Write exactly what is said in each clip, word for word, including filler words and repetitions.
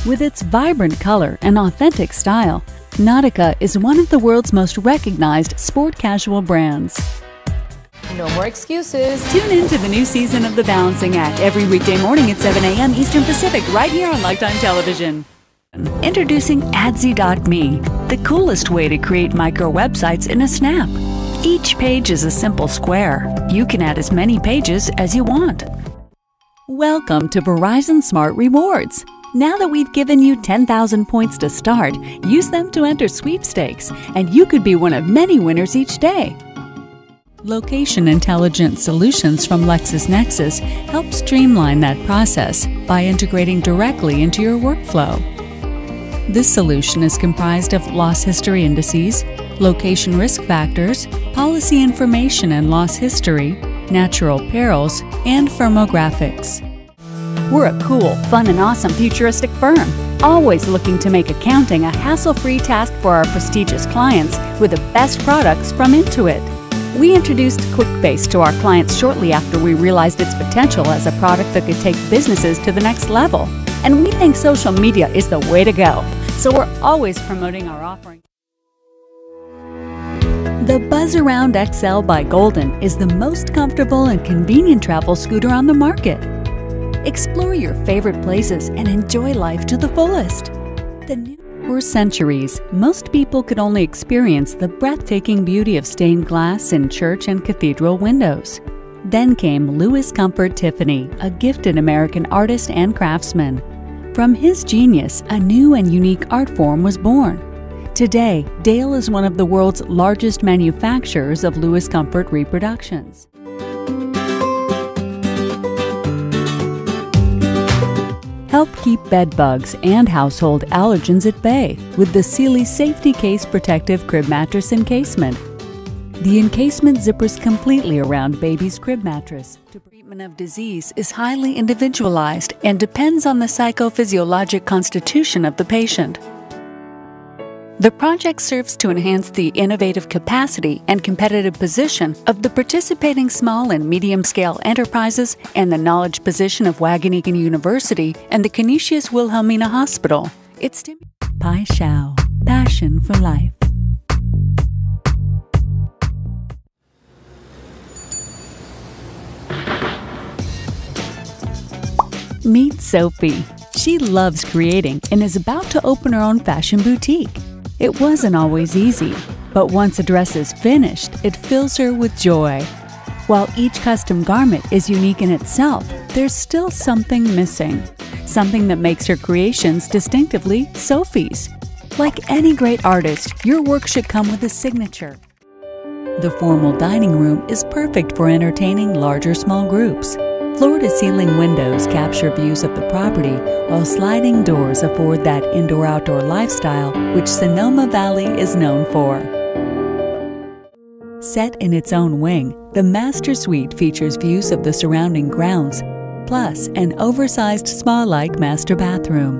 With its vibrant color and authentic style, Nautica is one of the world's most recognized sport casual brands. No more excuses. Tune in to the new season of The Balancing Act every weekday morning at seven A M Eastern Pacific right here on Lifetime Television. Introducing Adsy dot me, the coolest way to create micro websites in a snap. Each page is a simple square. You can add as many pages as you want. Welcome to Verizon Smart Rewards. Now that we've given you ten thousand points to start, use them to enter sweepstakes, and you could be one of many winners each day. Location Intelligence Solutions from LexisNexis help streamline that process by integrating directly into your workflow. This solution is comprised of loss history indices, location risk factors, policy information and loss history, natural perils, and firmographics. We're a cool, fun, and awesome futuristic firm, always looking to make accounting a hassle-free task for our prestigious clients with the best products from Intuit. We introduced QuickBase to our clients shortly after we realized its potential as a product that could take businesses to the next level. And we think social media is the way to go, so we're always promoting our offering. The Buzz Around X L by Golden is the most comfortable and convenient travel scooter on the market. Explore your favorite places and enjoy life to the fullest. The new For centuries, most people could only experience the breathtaking beauty of stained glass in church and cathedral windows. Then came Louis Comfort Tiffany, a gifted American artist and craftsman. From his genius, a new and unique art form was born. Today, Dale is one of the world's largest manufacturers of Louis Comfort reproductions. Help keep bed bugs and household allergens at bay with the Sealy Safety Case Protective Crib Mattress Encasement. The encasement zippers completely around baby's crib mattress. The treatment of disease is highly individualized and depends on the psychophysiologic constitution of the patient. The project serves to enhance the innovative capacity and competitive position of the participating small and medium-scale enterprises and the knowledge position of Wageningen University and the Canisius Wilhelmina Hospital. It's Pai Shao, passion for life. Meet Sophie. She loves creating and is about to open her own fashion boutique. It wasn't always easy, but once a dress is finished, it fills her with joy. While each custom garment is unique in itself, there's still something missing. Something that makes her creations distinctively Sophie's. Like any great artist, your work should come with a signature. The formal dining room is perfect for entertaining large or small groups. Floor-to-ceiling windows capture views of the property, while sliding doors afford that indoor-outdoor lifestyle which Sonoma Valley is known for. Set in its own wing, the Master Suite features views of the surrounding grounds, plus an oversized spa-like master bathroom.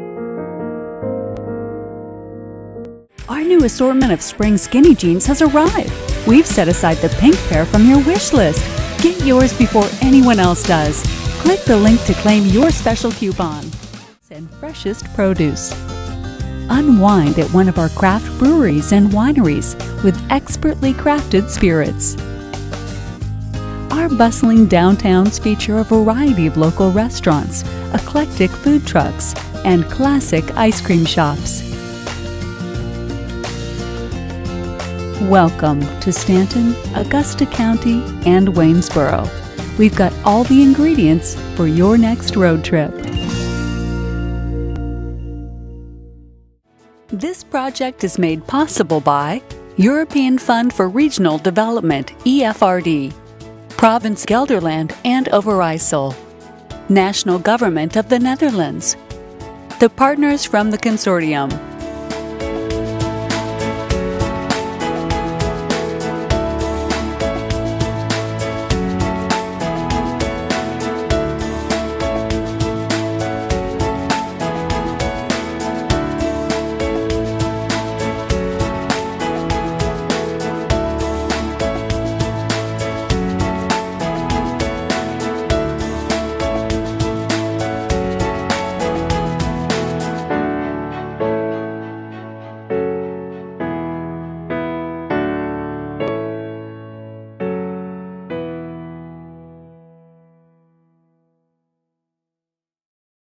Our new assortment of spring skinny jeans has arrived. We've set aside the pink pair from your wish list. Get yours before anyone else does. Click the link to claim your special coupon. And freshest produce. Unwind at one of our craft breweries and wineries with expertly crafted spirits. Our bustling downtowns feature a variety of local restaurants, eclectic food trucks, and classic ice cream shops. Welcome to Stanton, Augusta County, and Waynesboro. We've got all the ingredients for your next road trip. This project is made possible by European Fund for Regional Development, E F R D, Province Gelderland and Overijssel, National Government of the Netherlands, the partners from the consortium,